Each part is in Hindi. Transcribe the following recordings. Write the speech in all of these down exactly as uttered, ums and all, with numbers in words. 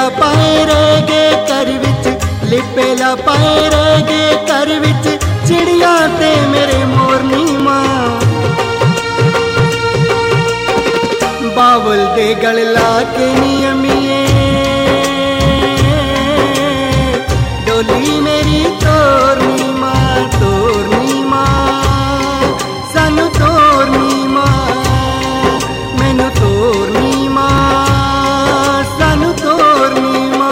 पाए रह गए घर विच, लिपेला पाए रह गए घर विच, चिड़िया ते मेरे मोरनी मां। बावल दे गल ला के नियमिए डोली मेरी तोरनी मां, तोरनी मां, सानू तोरनी मां, मैनू तोरनी मां, सानू तोरनी मां।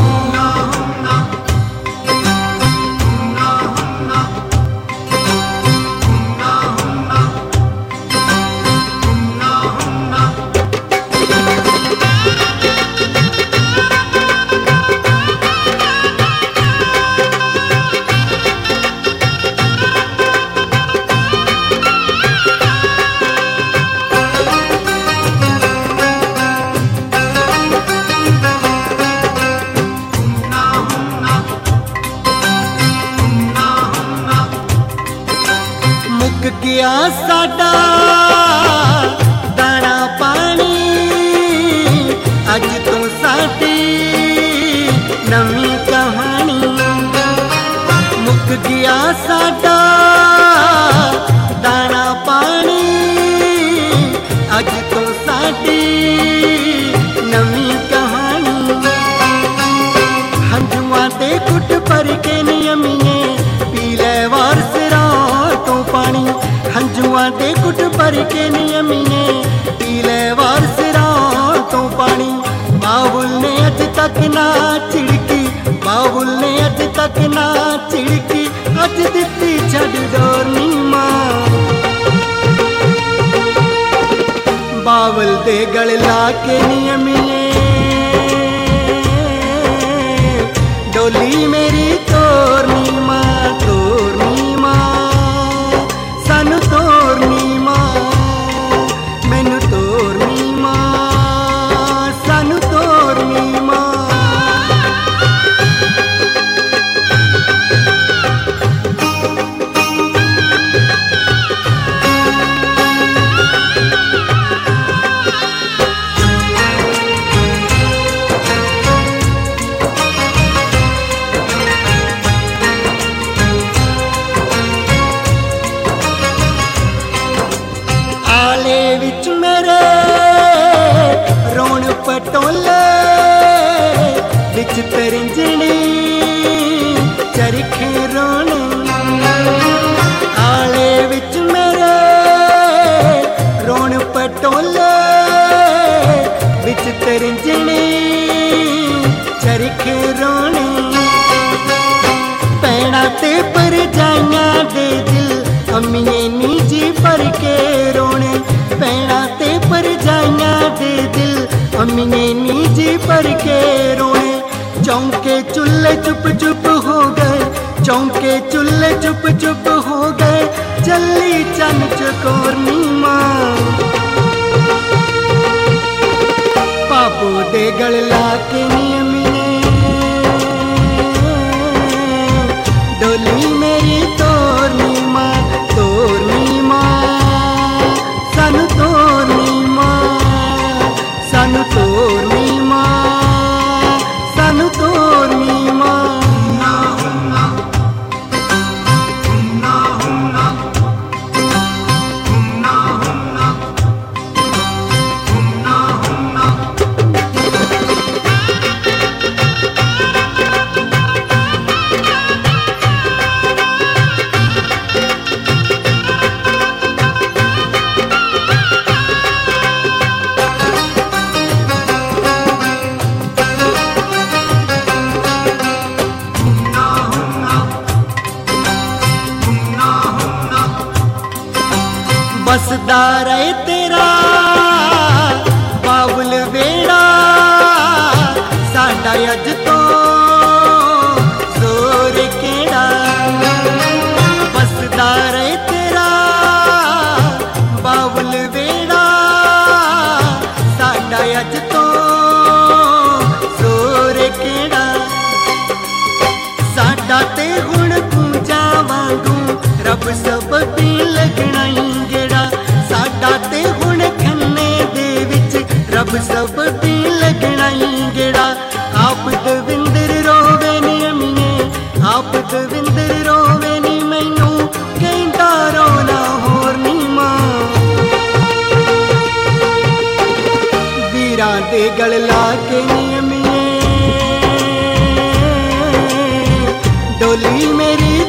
गया साडा दाना पानी, अज तो साडी नवी कहानी। मुक गया साडा दाना पानी, अज तो साडी नवी कहानी। हंजुआं ते कुट भर के नियमिए पी लै वारस तो पानी, हंजुआं ते कुट भर के नियमिए पी लै वारस तो पानी। बाबुल ने अज तक ना चिड़की, बाबुल ने अज तक ना चिड़की, अज दित्ती छड़ डोरनी मां। बाबुल दे गल ला के नियमिए डोली मेरी तोरनी मां, तोरनी मां, सानू तोरनी मां, मैनू तोरनी मां, सानू तोरनी मां। आले विच मेरे रोण पटोले, विच तरिंजनी चरखे रोने। आले विच मेरे रोण पटोले, विच तरिंजनी चरखे रोने। पैणा ते परजाइयां दे दिल अम्मीए नीजी भर के रोने। पैणा ते परजाइयां दे दिल अम्मीए नीजी भर के रोने। चौंके चुल्ले चुप चुप हो गए, चौंके चुल्ले चुप चुप हो गए, चली चन चकोरनी मां। पापू दे गल ला के नियमिए डोली मेरी तोरनी मां, तोरनी मां, सानू तोरनी मां, सानू तोरनी मां, सानू तोरनी मां। बसदा रहे तेरा बाबुल वेड़ा, साडा अज तो जोर केड़ा। बसदा रहे तेरा बाबुल वेड़ा, साडा अज तो जोर केड़ा। साडा ते हुण पूजा वांगू रब सब दी लगना ही गेड़ा। साडा ते हुण खन्ने दे विच रब सब दी लगना ही गेड़ा। आ हीरा दे गल ला के नियमिए डोली मेरी